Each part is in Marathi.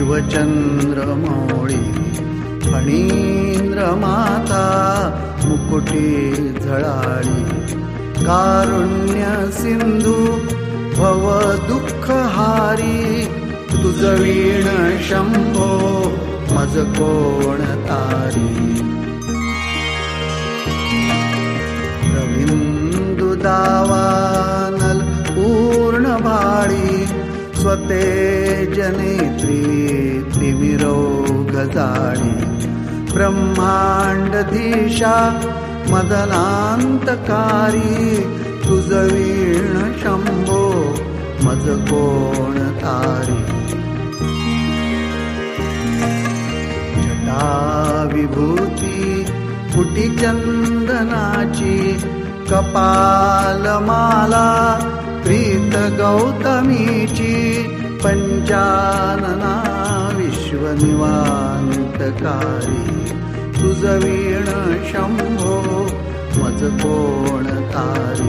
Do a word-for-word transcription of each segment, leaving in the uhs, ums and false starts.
शिवचंद्रमौळी फणींद्र माता मुकुटी झळाळी कारुण्य सिंधू भव दुःख हारी तुझ वीण शंभो मज कोण तारी रविंदु दावानल पूर्ण भाळी स्वतेज नेत्री तिमिरो गजाळी ब्रह्मांडधीशा मदनांतकारी तुझ वीण शंभो मज कोण तारी जटा विभूती कुटी चंदनाची कपालमाला प्रीत गौतमीची पंचानना विश्वनिवांतकारी तुझ वीण शंभो मज कोण तारी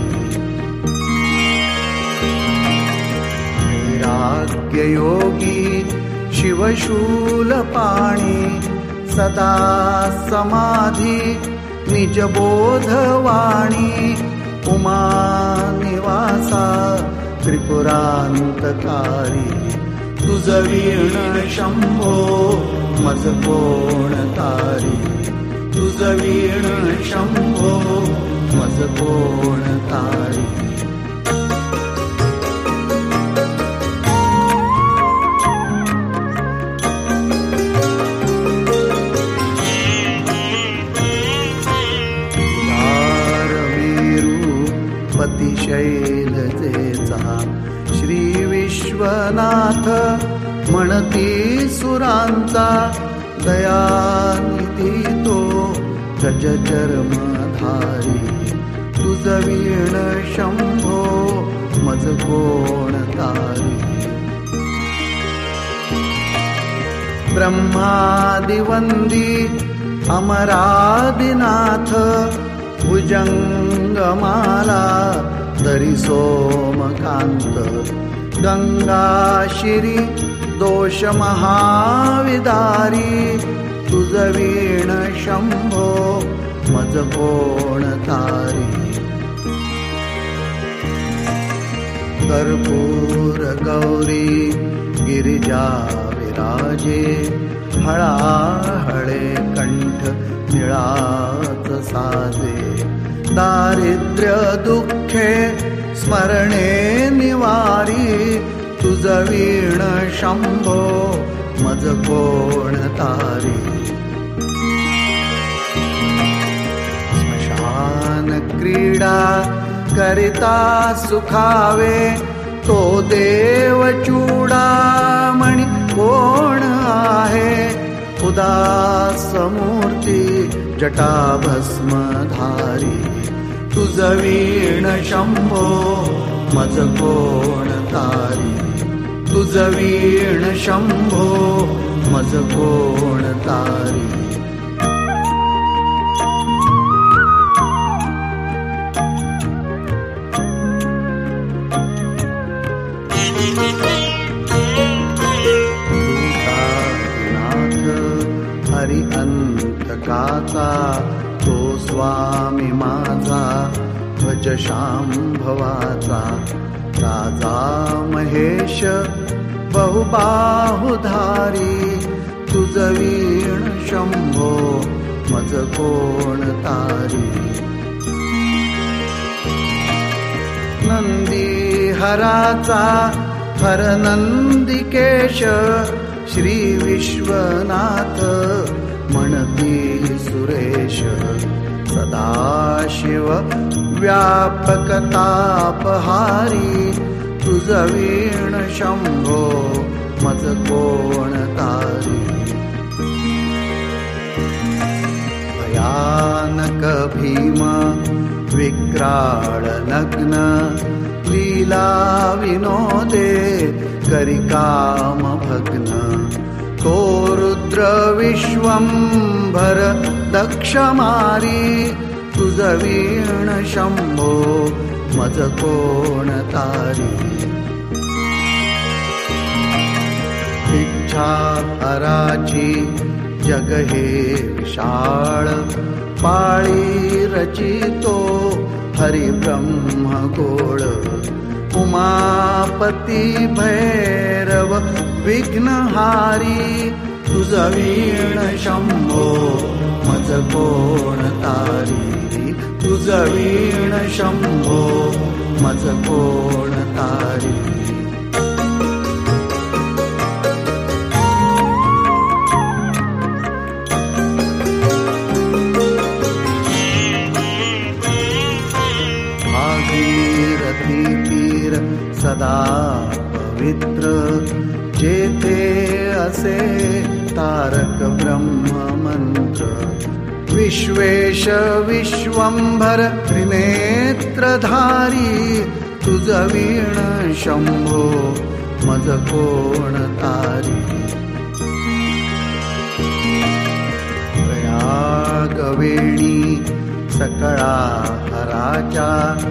वैराग्य योगी शिवशूल पाणी सदा समाधी निजबोध वाणी उमा निवासा त्रिपुरांतकारी तुझ वीण शंभो मज कोण तारी तुझ वीण शंभो मज कोण तारी शैलजेचा श्री विश्वनाथ म्हणती सुरांचा दयानिधी तो गज चर्मधारी तुझ वीण शंभो मज कोण तारी ब्रह्मादिवंदी अमरादिनाथ भुजंगमाला तरी सोमकांत गंगाशिरी दोष महाविदारी तुझ वीण शंभो मज कोण तारी कर्पूर गौरी गिरिजा विराजे हळाहळे कंठ निळात साजे दारिद्र्य दुःखे स्मरणे निवारी तुझ वीण शंभो मज कोण तारी स्मशान क्रीडा करिता सुखावे तो देव चूडामणी कोण आहे उदास मूर्ती जटा भस्मधारी तुझ वीण शंभो मज कोण तारी तुझ वीण शंभो मज कोण तारी हरि अंतकाचा तो स्वामी माझा भज शांभवाचा राजा महेश बहुबाहुधारी तुझ वीण शंभो मज कोण तारी नंदी हराचा हर नंदिकेश श्री विश्वनाथ म्हणती सुरेश सदाशिव व्यापक तापहारी तुझ वीण शंभो मज कोण तारी भयानक भीम विक्राळ नग्न लीला विनोदे करी काम भग्न तो रुद्र विश्वंभर दक्ष मारी तुझ वीण शंभो मज कोण तारी मोक्षा हराची जग हे विशाळ पाळी रचितो हरि ब्रह्म गोळ उमापती भैरव विघ्नहारी तुझ वीण शंभो मज कोण तारी तुझ वीण शंभो मज कोण तारी सदा पवित्र जेथे असे तारक ब्रह्म मंत्र विश्वेश विश्वंभर त्रिनेत्रधारी तुझ वीण शंभो मज कोण तारी प्रयागवेणी सकळा हराच्या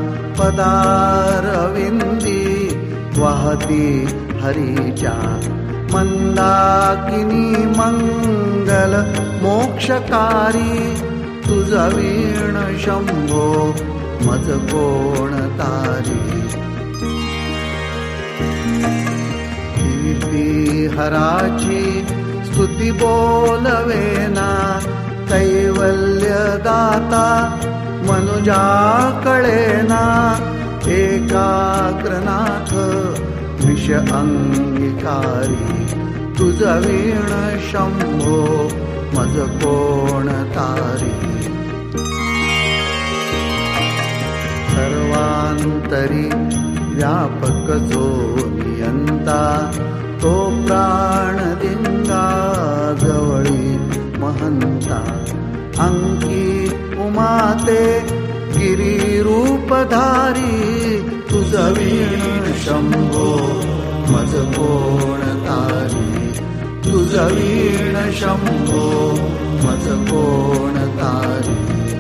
पदारविंदी वाहती हरीच्या मंदाकिनी मंगल मोक्षकारी तुझ वीण शंभो मज कोण तारी कीर्ती हराची स्तुती बोलवेना कैवल्य दाता मनुजा कळेना एकाग्रनाथ विष अंगीकारी तुझ वीण शंभो मज कोण तारी सर्वांतरी व्यापक जो नियंता तो प्राण दिंगा जवळी महंता अंकी उमाते गिरी रूपधारी तुझ वीण शंभो मज कोण तारी तुझ वीण शंभो मज कोण तारी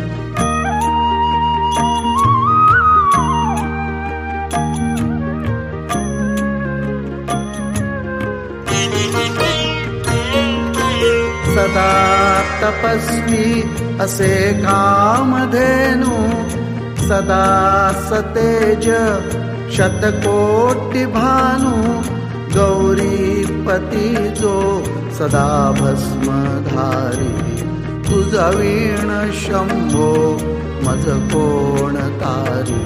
सदा तपस्वी असे कामधेनु सदा सतेज शतकोटी भानु गौरीपती जो सदा भस्मधारी तुझ वीण शंभो मज कोण तारी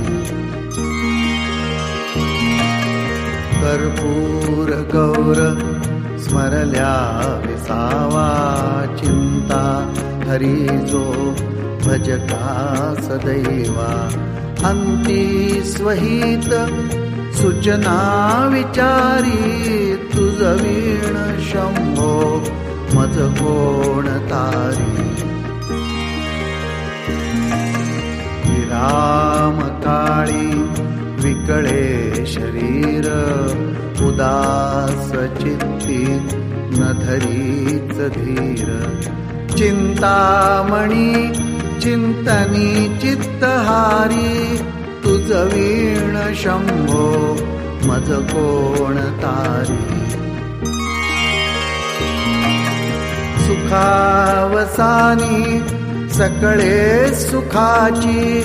कर्पूर गौर स्मरल्या विसावा चिंता हरी जो भजका सदैवा अंती स्वहित सूचना विचारी तुझ वीण शंभो मज कोण तारी विराम काळी विकळे शरीर उदास चित्ती न धरीच धीर चिंतामणी चिंतनी चित्तहारी तुझ वीण शंभो मज कोण तारी सुखावसानी सकळे सुखाची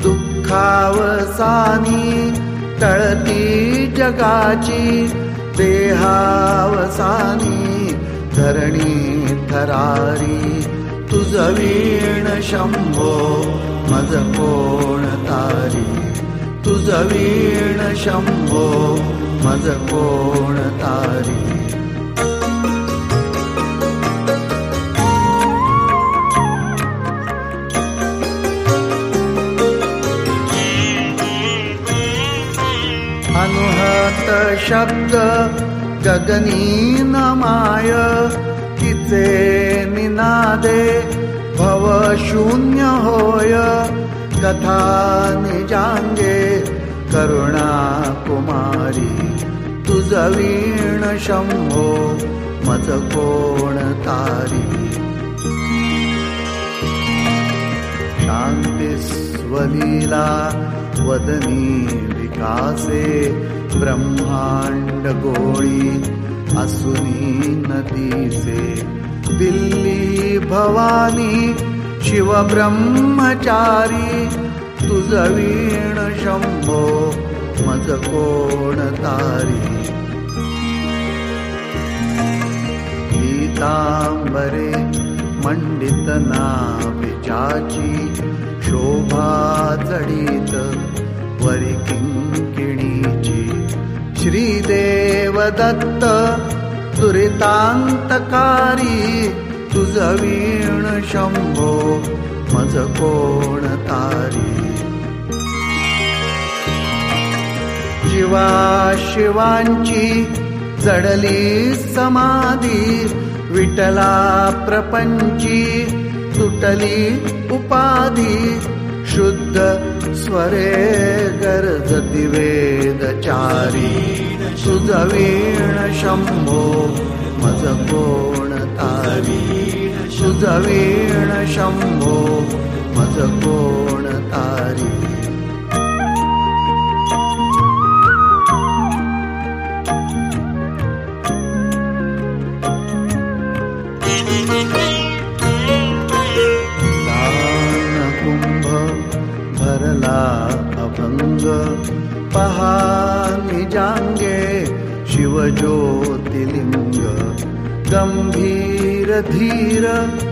दुःखावसानी टळती जगाची देहावसानी धरणी थरारी तुझ वीण शंभो मज कोण तारी तुझ वीण शंभो मज कोण तारी अनुहत शब्द गगनी नमाय किचे निनादे भव शून्य होय कथा निजांगे करुणा कुमारी तुझ वीण शंभो मज कोण तारी शांती स्वलीला वदनी विकासे ब्रह्मांड गोळी असुनी नदीसे दिल्ली भवानी शिव ब्रह्मचारी तुझ वीण शंभो मज कोण तारी पीतांबरे मंडित नाभिजाची शोभा जडित वरी किंकिणीची श्रीदेव दत्त दुरितांतकारी तुझ वीण शंभो मज कोण तारी शिवा शिवांची जडली समाधी विठला प्रपंची तुटली उपाधी शुद्ध स्वरे गरजती वेदचारी तुझ वीण शंभो मज कोण तारी तुझ वीण शंभो मज कोण तारी अभंग पहा निजांगे शिवज्योतिलिंग गंभीर धीर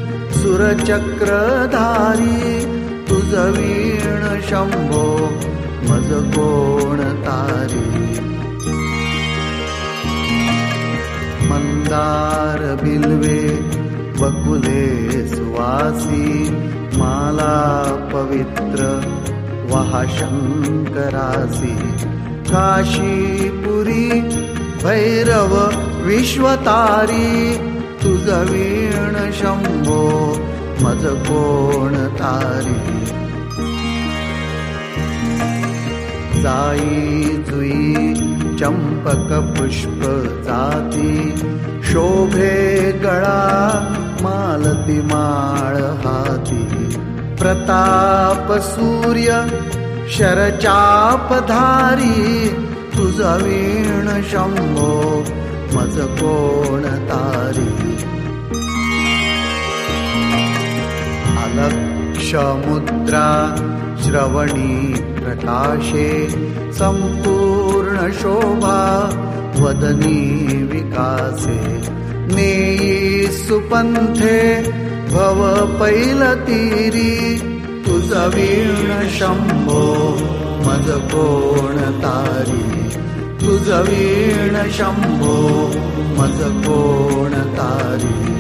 सुरचक्रधारी तुझ वीण शंभो मज कोण तारी मंदार बिल्वे बकुले सुवासी माला पवित्र वहा शंकरासी काशीपुरी भैरव विश्वतारी तुझ वीण शंभो मज कोण तारी जाई जुई चंपक पुष्प जाती शोभे गळा मालती माळ हाती प्रताप सूर्य शरचापधारी तुझ वीण शंभो मज कोण तारी अलक्ष मुद्रा श्रवणी प्रकाशे संपूर्ण शोभा वदनी विकासे नेयी सुपंथे भव पैलतीरी तुझ वीण शंभो मज कोण तारी तुझ वीण शंभो मज कोण तारी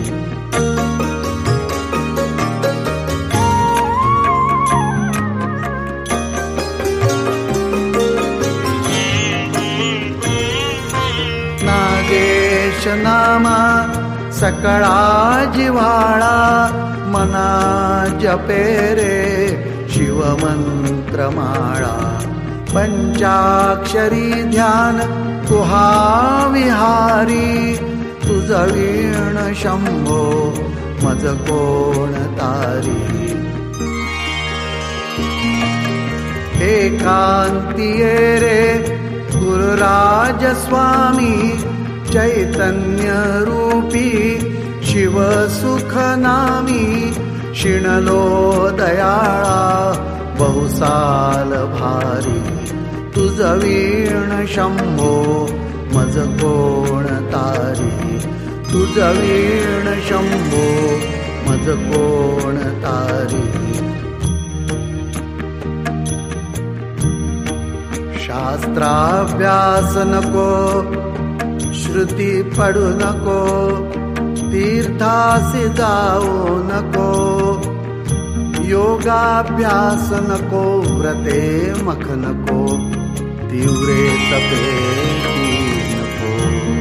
नागेश नामा सकळा जिव्हाळा मना जपे रे शिवमंत्रमाळा पंचाक्षरी ध्यान तुहा विहारी तुझ वीण शंभो मज कोण तारी एकांतिये रे गुरुराज स्वामी चैतन्य रूपी शिव सुख नामी शिणलो दयाळा बहुसाल भारी तुझ वीण शंभो मज कोण तारी तुझ वीण शंभो मज कोण तारी शास्त्राभ्यास नको श्रुती पडू नको तीर्थासी जाऊ नको योगाभ्यास नको व्रते मख नको तीव्रे तपे नको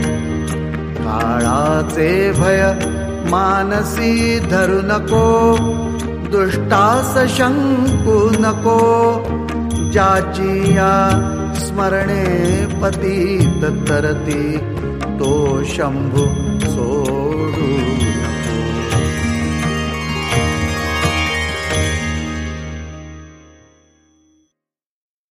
काळाचे भय मानसी धरू नको दुष्टास शंकू नको ज्याची या स्मरणे पतित तरती तो शंभू